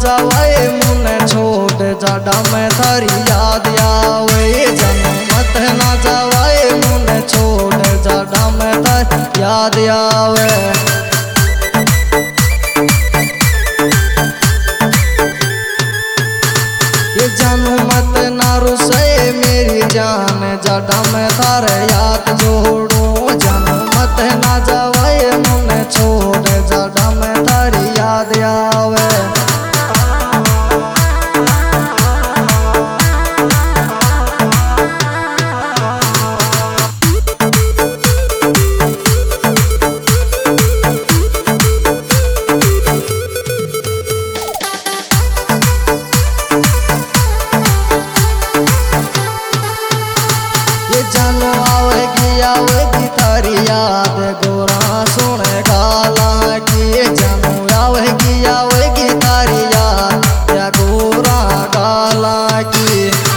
जावाए मुने छोड़ जाडा में थारी याद आवे। जानू मत ना जावाए मुने छोड़ जाडा में थारी याद आवे। जानू मत ना रुसे मेरी जान जाडा में थारे याद जोड़ू। जानू मत ना जावाए मुने छोड़ जाडा में थारी याद आवे। जानू आवेगी थारी याद गोरा सुने गाला की। जानू आवेगी थारी याद या गोरा गाला की।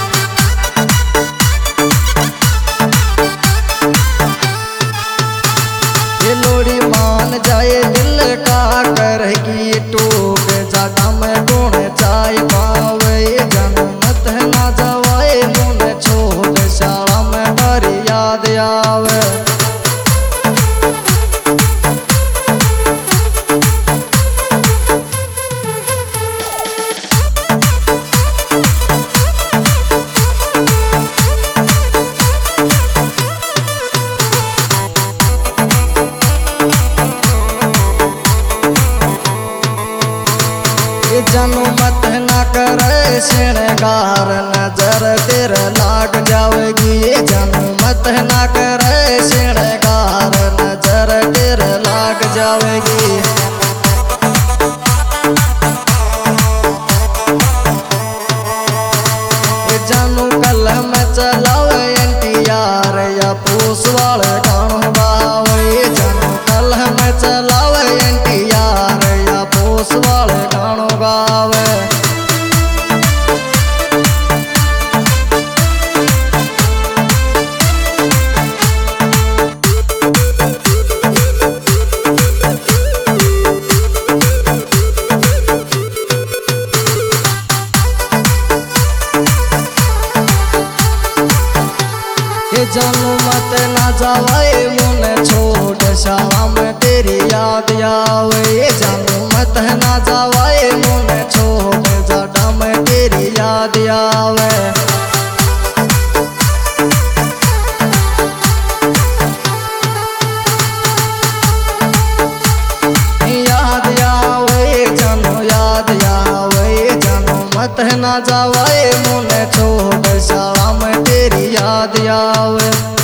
ये लोड़ी मान जाए दिल का करेगी टूक जाडा में गुण चाय पावे। जानू मत ना जवाए मुने छोड़ शाला में थारी याद आवे। जानू मत ना करे श्रृंगार नजर तेरे लाग जावेगी। जानू मत ना करे श्रृंगार नजर तेरे लाग जावेगी। जानू कल में चलावे NTR या पूस वाले गानों गावे। जानू कल में चलावे NTR या पूस वाले गानों गावे। जानू मत ना जावाए मुने छोड़ शाला में तेरी याद आवे। जानू मत ना जावाए मुने छोड़ जाडा में तेरी याद आवे। याद आवे जानू याद आवे। जानू मत ना जावाए मुने छोड़ शाला में तेरी याद आवे।